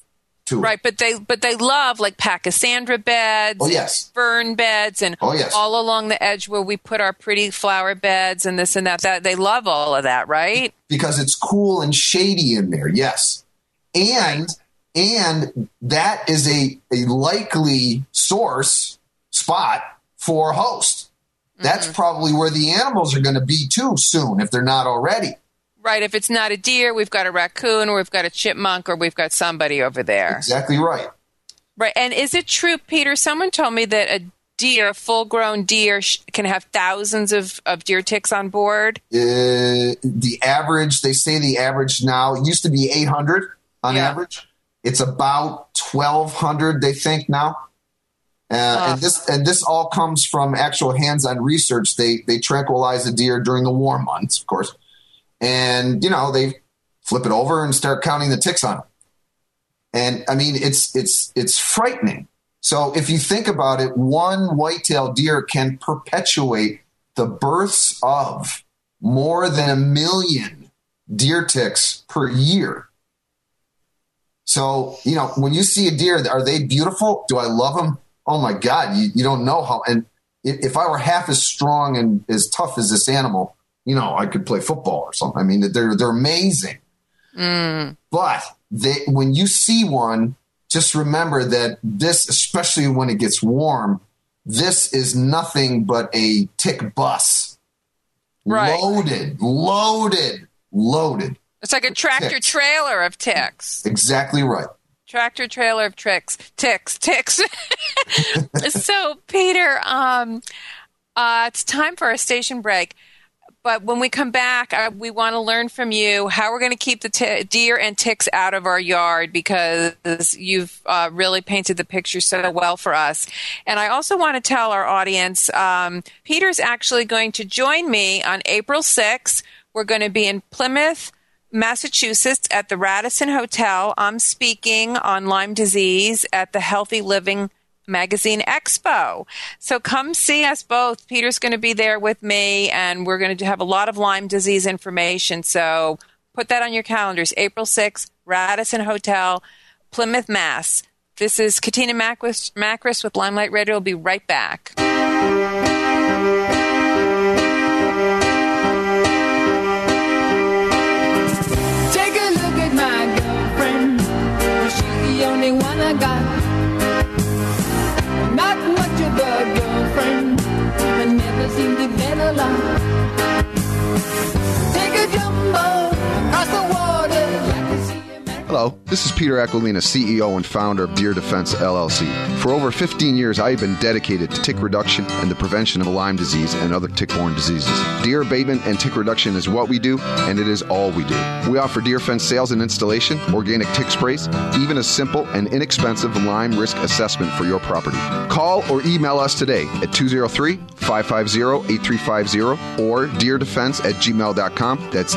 to right, but they love like Pachysandra beds, oh, yes. fern beds, and oh, yes. all along the edge where we put our pretty flower beds and this and that. That they love all of that, right? Because it's cool and shady in there, yes. And that is a likely spot for a host. That's probably where the animals are going to be too soon, if they're not already. Right. If it's not a deer, we've got a raccoon, or we've got a chipmunk, or we've got somebody over there. Exactly right. Right. And is it true, Peter, someone told me that a full-grown deer can have thousands of deer ticks on board? The average now, it used to be 800 on average. It's about 1,200, they think now. And this all comes from actual hands-on research. They tranquilize the deer during the warm months, of course. And, they flip it over and start counting the ticks on it. And, I mean, it's frightening. So if you think about it, one white-tailed deer can perpetuate the births of more than 1 million deer ticks per year. So, when you see a deer, are they beautiful? Do I love them? Oh, my God, you don't know how. And if I were half as strong and as tough as this animal, I could play football or something. I mean, they're amazing. But when you see one, just remember that this, especially when it gets warm, this is nothing but a tick bus. Right. Loaded. It's like a tractor trailer of ticks. Exactly right. Tractor trailer of ticks. So, Peter, it's time for a station break. But when we come back, we want to learn from you how we're going to keep the deer and ticks out of our yard, because you've really painted the picture so well for us. And I also want to tell our audience, Peter's actually going to join me on April 6th. We're going to be in Plymouth, Massachusetts at the Radisson Hotel. I'm speaking on Lyme disease at the Healthy Living Magazine Expo. So come see us both. Peter's going to be there with me, and we're going to have a lot of Lyme disease information. So put that on your calendars. April 6th, Radisson Hotel, Plymouth, Mass. This is Katina Makris with Limelight Radio. We'll be right back. Take a look at my girlfriend. She's the only one I got. Not much of a girlfriend, but never seemed to get along. Take a jumbo across the water, like to see America. Hello, this is Peter Aquilina, CEO and founder of Deer Defense LLC. For over 15 years, I have been dedicated to tick reduction and the prevention of Lyme disease and other tick-borne diseases. Deer abatement and tick reduction is what we do, and it is all we do. We offer deer fence sales and installation, organic tick sprays, even a simple and inexpensive Lyme risk assessment for your property. Call or email us today at 203-550-8350 or deerdefense@gmail.com. That's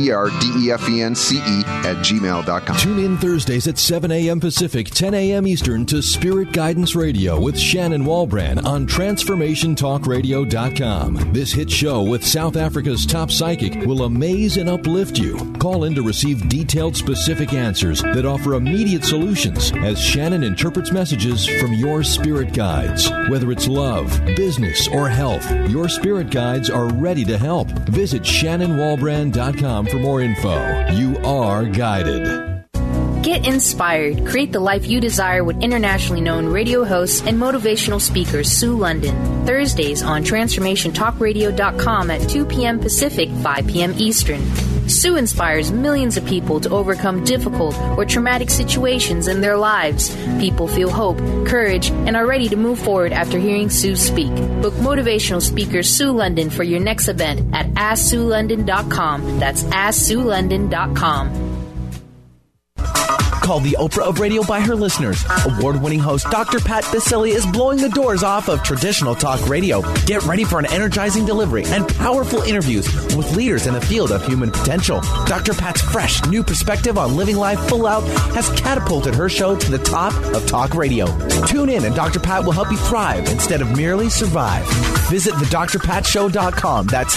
DEERDEFENCE@gmail.com. Tune in Thursdays at 7 a.m. Pacific, 10 a.m. Eastern to Spirit Guidance Radio with Shannon Walbrand on TransformationTalkRadio.com. This hit show with South Africa's top psychic will amaze and uplift you. Call in to receive detailed, specific answers that offer immediate solutions as Shannon interprets messages from your spirit guides. Whether it's love, business, or health, your spirit guides are ready to help. Visit ShannonWalbrand.com for more info. You are guided. Get inspired. Create the life you desire with internationally known radio hosts and motivational speaker Sue London. Thursdays on TransformationTalkRadio.com at 2 p.m. Pacific, 5 p.m. Eastern. Sue inspires millions of people to overcome difficult or traumatic situations in their lives. People feel hope, courage, and are ready to move forward after hearing Sue speak. Book motivational speaker Sue London for your next event at AskSueLondon.com. That's AskSueLondon.com. Called the Oprah of radio by her listeners. Award-winning host Dr. Pat Baccili is blowing the doors off of traditional talk radio. Get ready for an energizing delivery and powerful interviews with leaders in the field of human potential. Dr. Pat's fresh, new perspective on living life full out has catapulted her show to the top of talk radio. Tune in and Dr. Pat will help you thrive instead of merely survive. Visit thedrpatshow.com. That's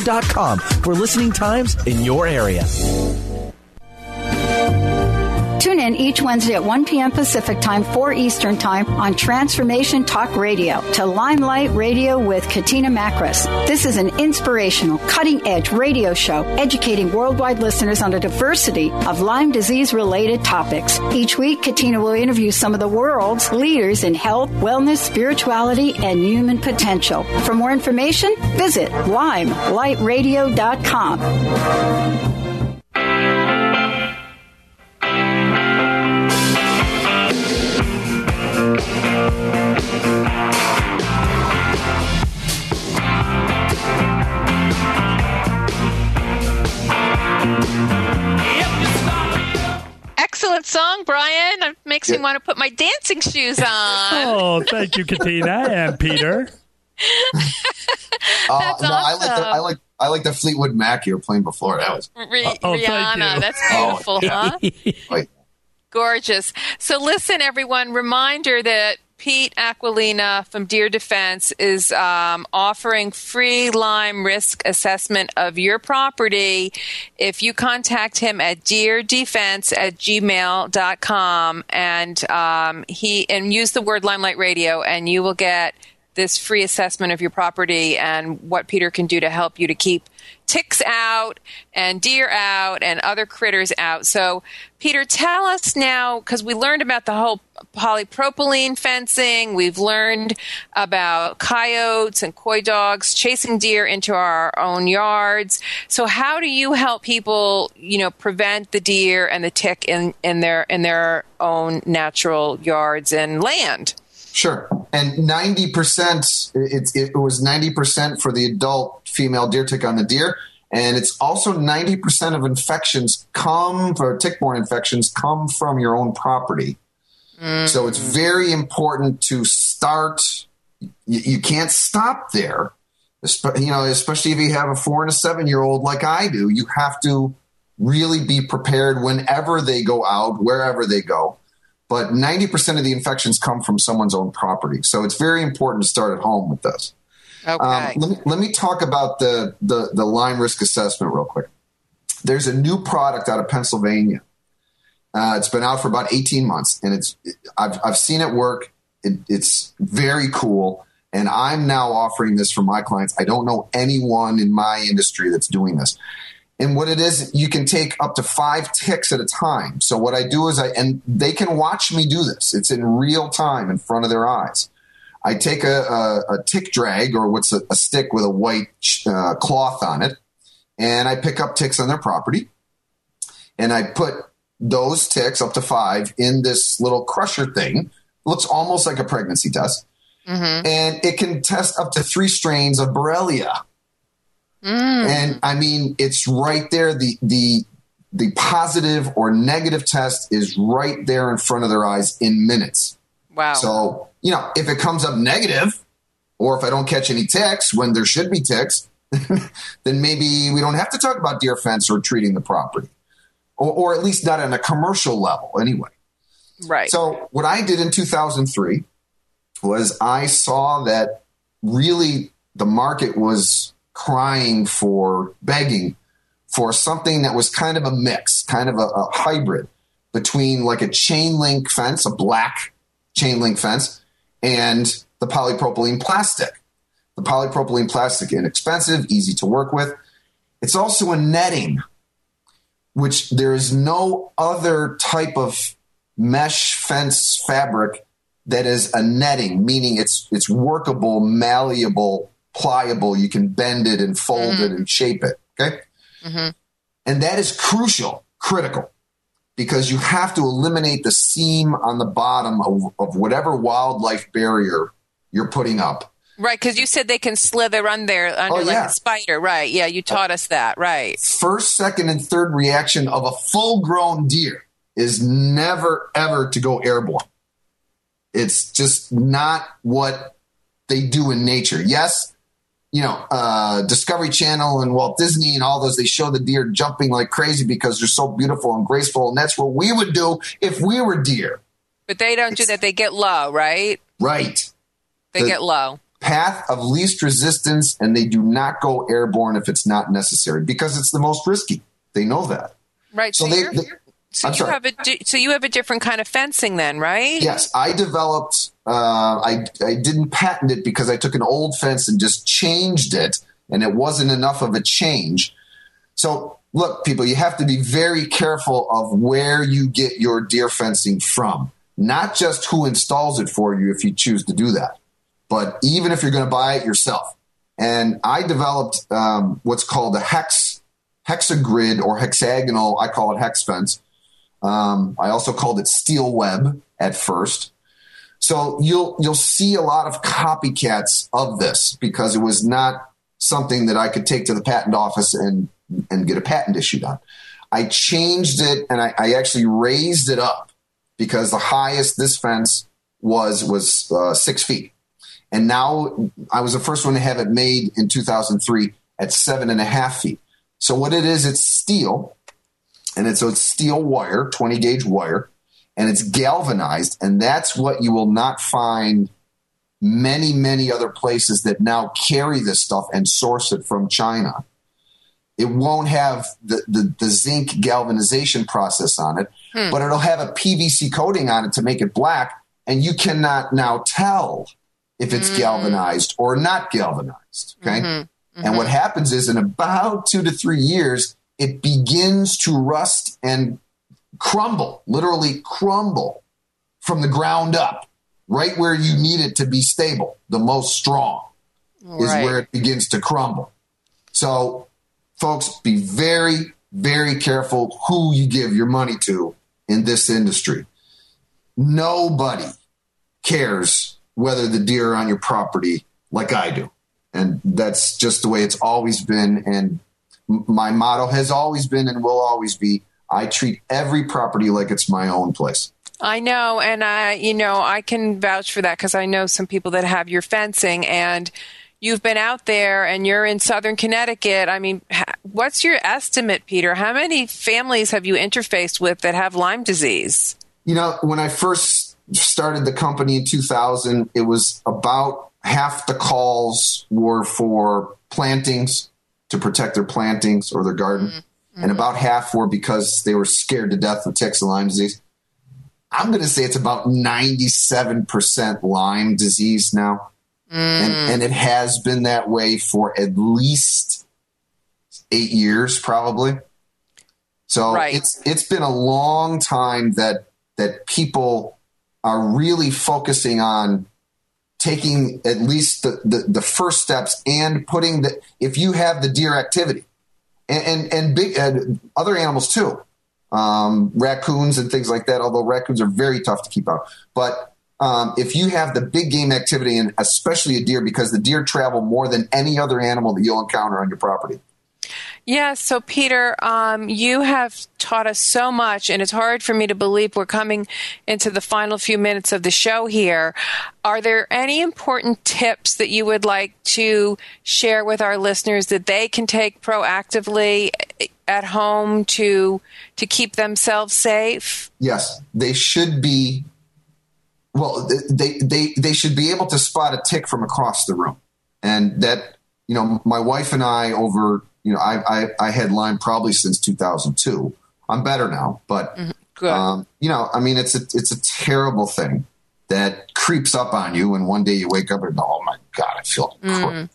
THEDRPatShow.com for listening times in your area. Tune in each Wednesday at 1 p.m. Pacific Time, 4 Eastern Time on Transformation Talk Radio to Limelight Radio with Katina Makris. This is an inspirational, cutting-edge radio show educating worldwide listeners on a diversity of Lyme disease-related topics. Each week, Katina will interview some of the world's leaders in health, wellness, spirituality, and human potential. For more information, visit limelightradio.com. Excellent song, Brian. It makes me want to put my dancing shoes on. Oh, thank you, Katina and Peter. That's awesome. I like the Fleetwood Mac you were playing before. That was Rihanna. That's beautiful, huh? Gorgeous. So listen, everyone, reminder that Pete Aquilina from Deer Defense is offering free Lyme risk assessment of your property if you contact him at deerdefense@gmail.com and use the word Limelight Radio, and you will get this free assessment of your property and what Peter can do to help you to keep ticks out and deer out and other critters out. So, Peter, tell us now, because we learned about the whole polypropylene fencing. We've learned about coyotes and coy dogs chasing deer into our own yards. So how do you help people, prevent the deer and the tick in their own natural yards and land? Sure. And 90%, it was 90% for the adult female deer tick on the deer. And it's also 90% of tick-borne infections come from your own property. So it's very important to start. You can't stop there, especially if you have a 4 and a 7-year-old like I do. You have to really be prepared whenever they go out, wherever they go. But 90% of the infections come from someone's own property. So it's very important to start at home with this. Okay. Let me talk about the Lyme risk assessment real quick. There's a new product out of Pennsylvania. It's been out for about 18 months, and I've seen it work. It's very cool, and I'm now offering this for my clients. I don't know anyone in my industry that's doing this. And what it is, you can take up to 5 ticks at a time. So what I do is and they can watch me do this. It's in real time in front of their eyes. I take a tick drag, or what's a stick with a white cloth on it, and I pick up ticks on their property, and I put those ticks, up to 5, in this little crusher thing. Looks almost like a pregnancy test. Mm-hmm. And it can test up to 3 strains of Borrelia. And I mean, it's right there. The positive or negative test is right there in front of their eyes in minutes. Wow. So, if it comes up negative, or if I don't catch any ticks when there should be ticks, then maybe we don't have to talk about deer fence or treating the property, or at least not on a commercial level anyway. Right. So what I did in 2003 was I saw that really the market was begging for something that was kind of a mix, kind of a hybrid between like a chain link fence, a black chain link fence, and the polypropylene plastic. The polypropylene plastic, inexpensive, easy to work with. It's also a netting, which there is no other type of mesh fence fabric that is a netting, meaning it's workable, malleable, pliable. You can bend it and fold it and shape it. Okay. Mm-hmm. And that is critical, because you have to eliminate the seam on the bottom of whatever wildlife barrier you're putting up. Right. Because you said they can slither under like a spider. Right. Yeah. You taught us that. Right. First, second, and third reaction of a full grown deer is never, ever to go airborne. It's just not what they do in nature. Yes. Discovery Channel and Walt Disney and all those, they show the deer jumping like crazy because they're so beautiful and graceful. And that's what we would do if we were deer. But they don't do that. They get low, right? Right. They get low. Path of least resistance, and they do not go airborne if it's not necessary, because it's the most risky. They know that. Right. So So you have a different kind of fencing then, right? Yes, I developed. I didn't patent it because I took an old fence and just changed it, and it wasn't enough of a change. So look, people, you have to be very careful of where you get your deer fencing from. Not just who installs it for you if you choose to do that, but even if you're going to buy it yourself. And I developed what's called a hexagrid or hexagonal. I call it hex fence. I also called it steel web at first. So you'll see a lot of copycats of this because it was not something that I could take to the patent office and get a patent issued on. I changed it and I actually raised it up because the highest this fence was 6 feet. And now I was the first one to have it made in 2003 at 7.5 feet. So what it is, it's steel. And it's steel wire, 20 gauge wire, and it's galvanized. And that's what you will not find many, many other places that now carry this stuff and source it from China. It won't have the zinc galvanization process on it, but it'll have a PVC coating on it to make it black. And you cannot now tell if it's galvanized or not galvanized. Okay. And what happens is in about 2 to 3 years, it begins to rust and crumble, literally crumble from the ground up, right where you need it to be stable, the most strong, is where it begins to crumble. So, folks, be very, very careful who you give your money to in this industry. Nobody cares whether the deer are on your property like I do. And that's just the way it's always been. And my motto has always been and will always be, I treat every property like it's my own place. I know. And I can vouch for that because I know some people that have your fencing and you've been out there and you're in Southern Connecticut. I mean, what's your estimate, Peter? How many families have you interfaced with that have Lyme disease? When I first started the company in 2000, it was about half the calls were for plantings, to protect their plantings or their garden. And about half were because they were scared to death of ticks and Lyme disease. I'm going to say it's about 97% Lyme disease now. And it has been that way for at least 8 years, probably. So it's been a long time that people are really focusing on taking at least the first steps and putting if you have the deer activity and big other animals too, raccoons and things like that, although raccoons are very tough to keep out. But if you have the big game activity and especially a deer, because the deer travel more than any other animal that you'll encounter on your property. Yeah. So, Peter, you have taught us so much, and it's hard for me to believe we're coming into the final few minutes of the show here. Are there any important tips that you would like to share with our listeners that they can take proactively at home to keep themselves safe? Yes, they should be. Well, they should be able to spot a tick from across the room, and that my wife and I over. I had Lyme probably since 2002. I'm better now, but it's a terrible thing that creeps up on you, and one day you wake up and go, "Oh my God, I feel crazy."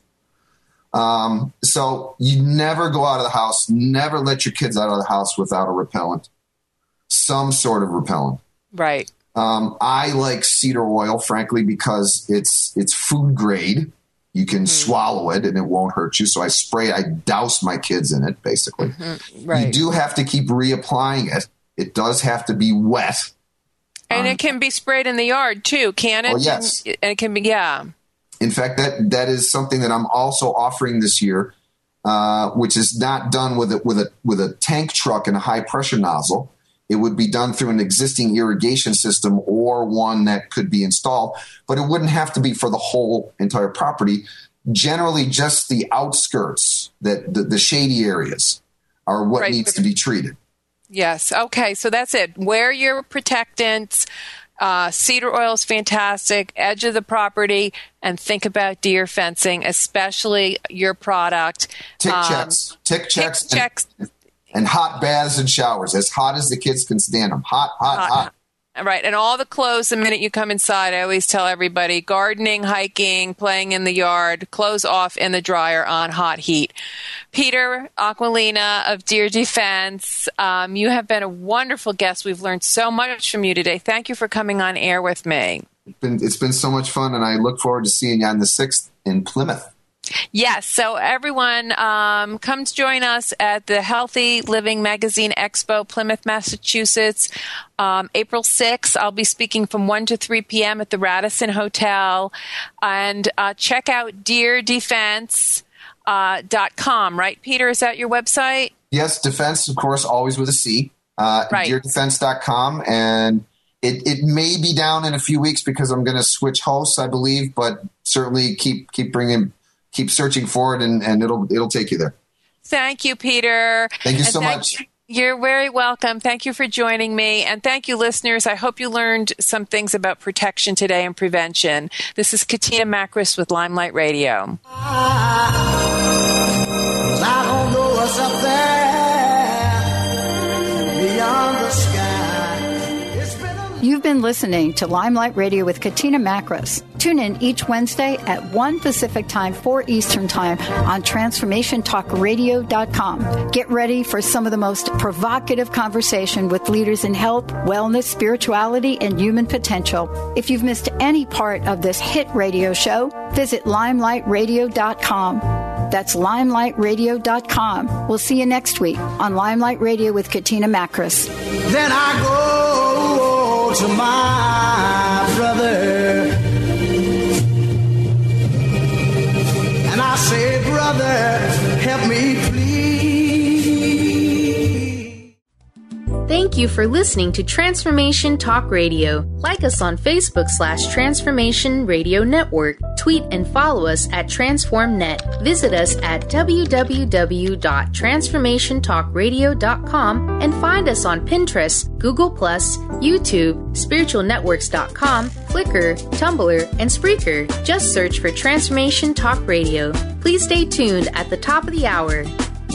So you never go out of the house. Never let your kids out of the house without a repellent, some sort of repellent. Right. I like cedar oil, frankly, because it's food grade. You can swallow it and it won't hurt you. So I douse my kids in it, basically. Right. You do have to keep reapplying it. It does have to be wet. And it can be sprayed in the yard too, can it? Oh, yes. And it can be, yeah. In fact, that is something that I'm also offering this year, which is not done with a tank truck and a high pressure nozzle. It would be done through an existing irrigation system or one that could be installed, but it wouldn't have to be for the whole entire property. Generally, just the outskirts, the shady areas are what needs to be treated. Yes. Okay. So that's it. Wear your protectants. Cedar oil is fantastic. Edge of the property, and think about deer fencing, especially your product. Tick checks. And hot baths and showers, as hot as the kids can stand them. Hot. Right. And all the clothes, the minute you come inside, I always tell everybody, gardening, hiking, playing in the yard, clothes off in the dryer on hot heat. Peter Aquilina of Deer Defense, you have been a wonderful guest. We've learned so much from you today. Thank you for coming on air with me. It's been so much fun, and I look forward to seeing you on the 6th in Plymouth. Yes, so everyone, come join us at the Healthy Living Magazine Expo, Plymouth, Massachusetts, April 6th. I'll be speaking from 1 to 3 p.m. at the Radisson Hotel. And check out deerdefense.com, right, Peter? Is that your website? Yes, defense, of course, always with a C. Right. Deerdefense.com, and it may be down in a few weeks because I'm going to switch hosts, I believe, but certainly keep searching for it, and it'll take you there. Thank you, Peter. Thank you so much. You're very welcome. Thank you for joining me. And thank you, listeners. I hope you learned some things about protection today and prevention. This is Katina Makris with Limelight Radio. I don't know what's up there beyond the sky. You've been listening to Limelight Radio with Katina Makris. Tune in each Wednesday at 1 Pacific Time, 4 Eastern Time on TransformationTalkRadio.com. Get ready for some of the most provocative conversation with leaders in health, wellness, spirituality, and human potential. If you've missed any part of this hit radio show, visit LimelightRadio.com. That's LimelightRadio.com. We'll see you next week on Limelight Radio with Katina Makris. Then I go to my brother and I say, brother, help me please. Thank you for listening to Transformation Talk Radio. Like us on Facebook/Transformation Radio Network. Tweet and follow us at TransformNet. Visit us at www.transformationtalkradio.com and find us on Pinterest, Google+, YouTube, spiritualnetworks.com, Flickr, Tumblr, and Spreaker. Just search for Transformation Talk Radio. Please stay tuned at the top of the hour.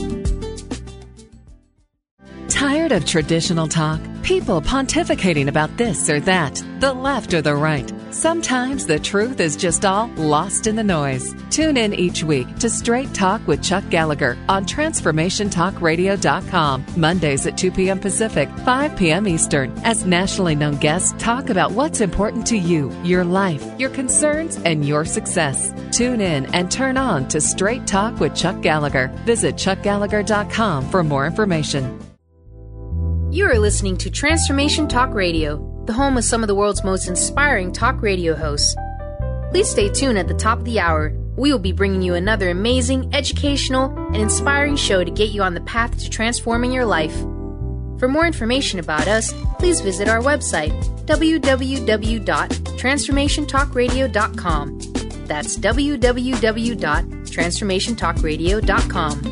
Tired of traditional talk? People pontificating about this or that, the left or the right. Sometimes the truth is just all lost in the noise. Tune in each week to Straight Talk with Chuck Gallagher on TransformationTalkRadio.com. Mondays at 2 p.m. Pacific, 5 p.m. Eastern, as nationally known guests talk about what's important to you, your life, your concerns, and your success. Tune in and turn on to Straight Talk with Chuck Gallagher. Visit ChuckGallagher.com for more information. You are listening to Transformation Talk Radio, the home of some of the world's most inspiring talk radio hosts. Please stay tuned at the top of the hour. We will be bringing you another amazing, educational, and inspiring show to get you on the path to transforming your life. For more information about us, please visit our website, www.transformationtalkradio.com. That's www.transformationtalkradio.com.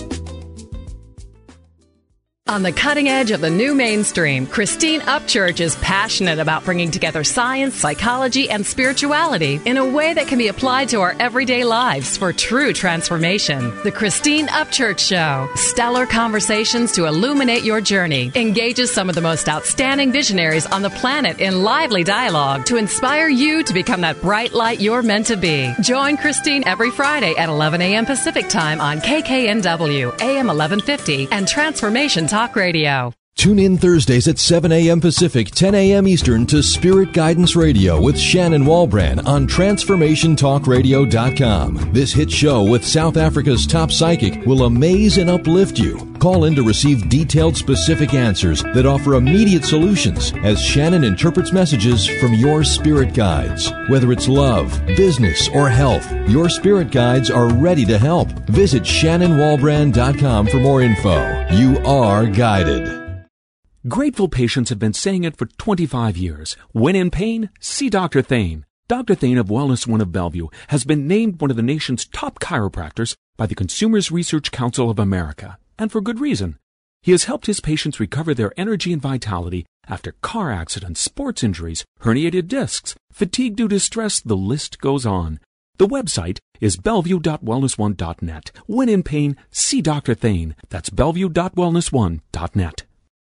On the cutting edge of the new mainstream, Christine Upchurch is passionate about bringing together science, psychology, and spirituality in a way that can be applied to our everyday lives for true transformation. The Christine Upchurch Show, stellar conversations to illuminate your journey, engages some of the most outstanding visionaries on the planet in lively dialogue to inspire you to become that bright light you're meant to be. Join Christine every Friday at 11 a.m. Pacific Time on KKNW, AM 1150, and Transformation Talk Radio. Tune in Thursdays at 7 a.m. Pacific, 10 a.m. Eastern to Spirit Guidance Radio with Shannon Walbrand on TransformationTalkRadio.com. This hit show with South Africa's top psychic will amaze and uplift you. Call in to receive detailed, specific answers that offer immediate solutions as Shannon interprets messages from your spirit guides. Whether it's love, business, or health, your spirit guides are ready to help. Visit ShannonWalbrand.com for more info. You are guided. Grateful patients have been saying it for 25 years. When in pain, see Dr. Thane. Dr. Thane of Wellness One of Bellevue has been named one of the nation's top chiropractors by the Consumers Research Council of America, and for good reason. He has helped his patients recover their energy and vitality after car accidents, sports injuries, herniated discs, fatigue due to stress, the list goes on. The website is bellevue.wellness1.net. When in pain, see Dr. Thane. That's bellevue.wellness1.net.